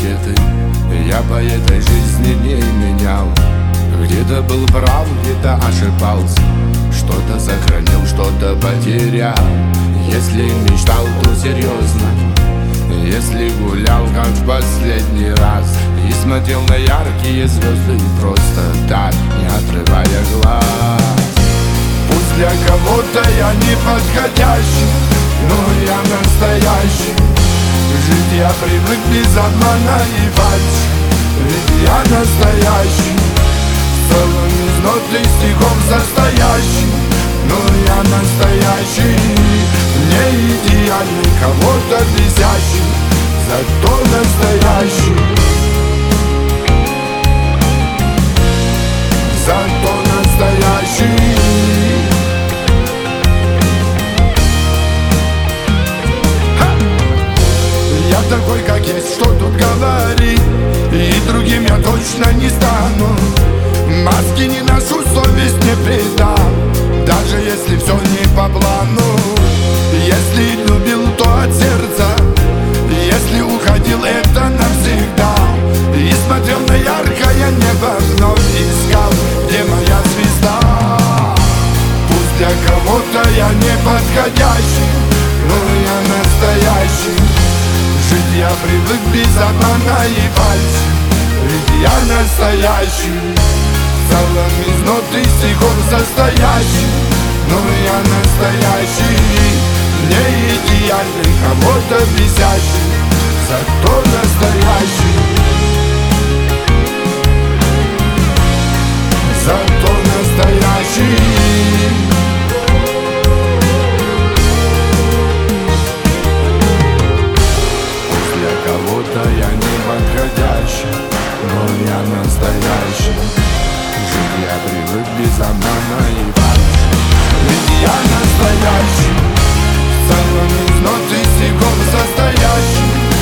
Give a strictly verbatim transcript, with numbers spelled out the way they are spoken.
ракеты я по этой жизни не менял. Где-то был прав, где-то ошибался, что-то сохранил, что-то потерял. Если мечтал, то серьезно, если гулял, как в последний раз, и смотрел на яркие звезды просто так, не отрывая глаз. Пусть для кого-то я не подходящий, но я настоящий. Жить я привык без обмана и фальши, ведь я настоящий. В целом из нот и стихов состоящий, но я настоящий. Не идеальный, кого-то бесящий, зато настоящий. Зато настоящий. Я такой, как есть, что тут говорить, и другим я точно не стану. Маски не ношу, совесть не предам, даже если все не по плану. Если любил, то от сердца, если уходил, это навсегда. И смотрел на яркое небо, вновь искал, где моя звезда. Пусть для кого-то я не подходящий, но я настоящий. Жить я привык без обмана и фальши, ведь я настоящий. В целом из нот и стихов состоящий, но я настоящий. Не идеальный, кого-то бесящий, зато настоящий. Зато настоящий. Кого-то я не подходящий, но я настоящий. Жить я привык без обмана и фальши, ведь я настоящий. В целом из нот и стихов состоящий,